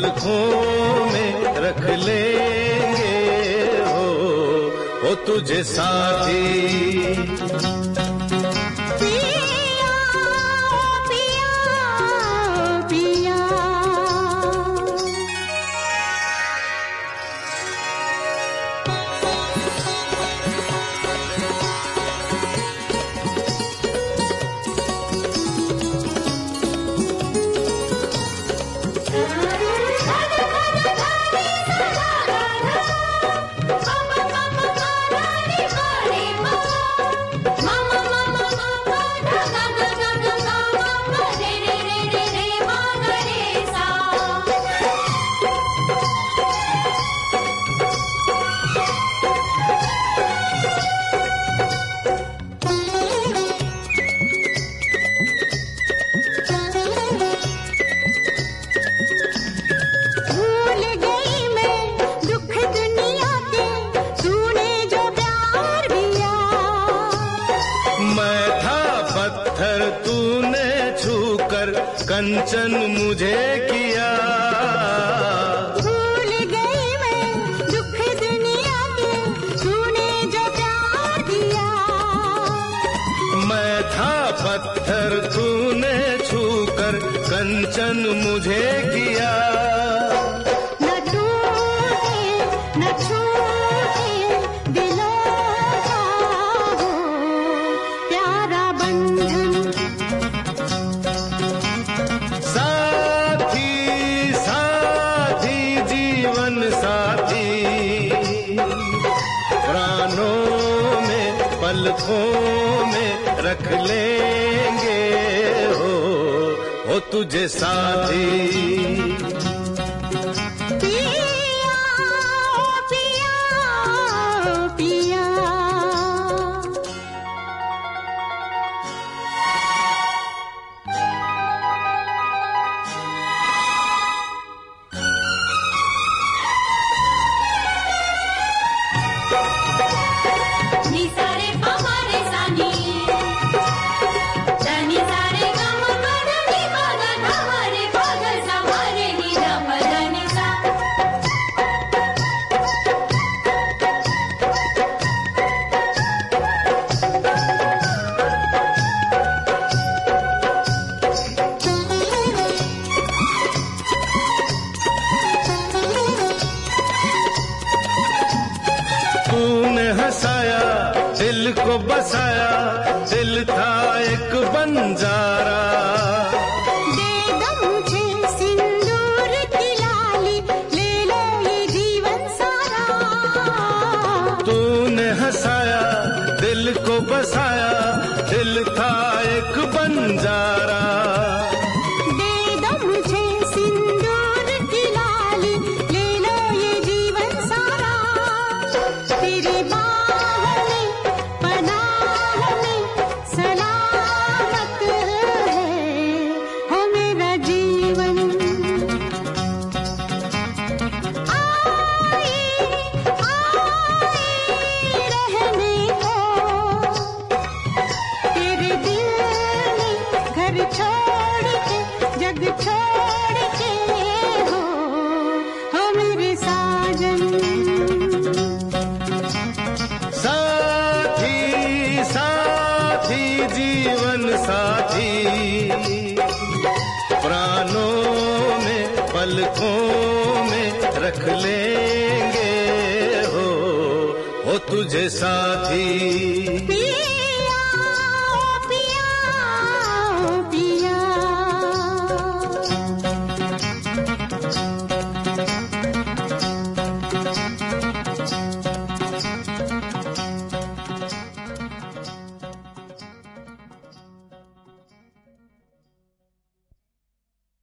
पलकों में रख लेंगे हो तुझे साथी। तूने छूकर कंचन मुझे किया, भूल गई मैं दुख दुनिया के तूने जो प्यार दिया। मैं था पत्थर तूने छूकर कंचन मुझे किया। न टूटे न छूटे दिलों का वो प्यारा बंधन। पलकों में रख लेंगे हो तुझे साथी। तूने हंसाया दिल को बसाया, दिल था एक बंजारा। दे दो मुझे सिंदूर की लाली, ले लो ये जीवन सारा। तूने हंसाया दिल को बसाया, दिल था एक बंजारा। दे दो मुझे सिंदूर की लाली, ले लो ये जीवन सारा। तेरी बाहों में पनाह में सलामत है हो मेरा जीवन। आए आए रहने को तेरे दिल में घर छोड़ के जग छोड़ के हो मेरे साजन। साथी साथी जीवन साथी, प्राणों में पलकों में रख लेंगे हो तुझे साथी।